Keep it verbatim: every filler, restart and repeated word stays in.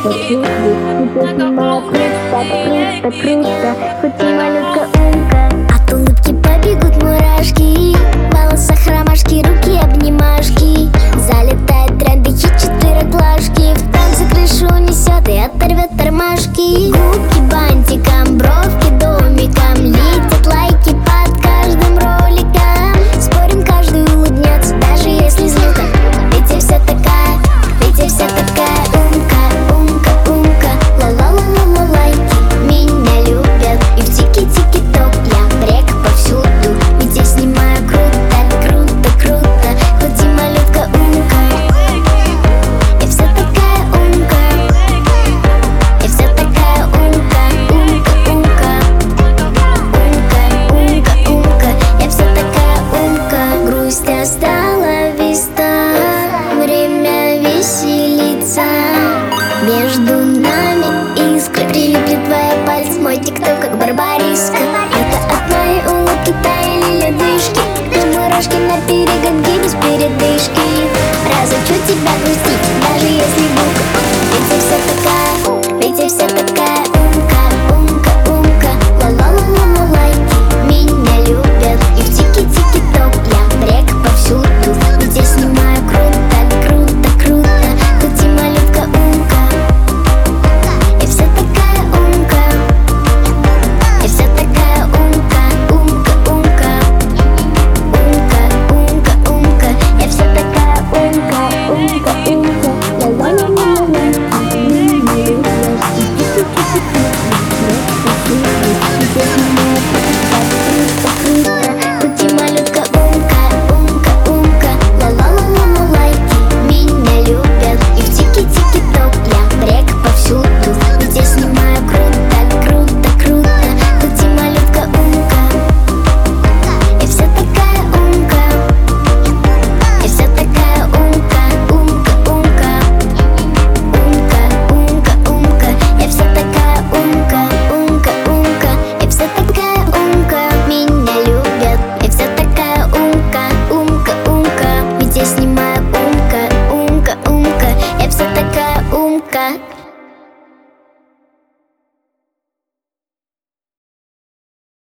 чувствую. Теперь снимаю круто, круто, круто. Хоть и малютка умка. От улыбки побегут мурашки, в волосах ромашки, руки обнимашки. Залетают тренды, хит четвероклашки. В танце крышу унесет и оторвет тормашки. Губки бантиком, бровки домиком. Летят лайки под каждым роликом. Спорим, каждый улыбнется, даже если звука. Ведь я вся такая, ведь я вся такая умка, умка, умка. Ла-ла-ла-ла-ла лайки меня любят. И в тики-тики-ток я брек повсюду. Ведь я снимаю круто, круто, круто. Хоть и малютка умка. Я вся такая умка. Я вся такая умка, умка, умка. Умка, умка, умка. Я вся такая умка. Грусть остала виста. Время веселиться. Между нами искры. Прилипли твои пальцы, мой тикток как барбариска. Это от моей улыбки таяли ледышки. Ты мурашки на перегонке без передышки. Разучу тебя грустить, даже если бука. Ведь я вся такая, ведь я вся такая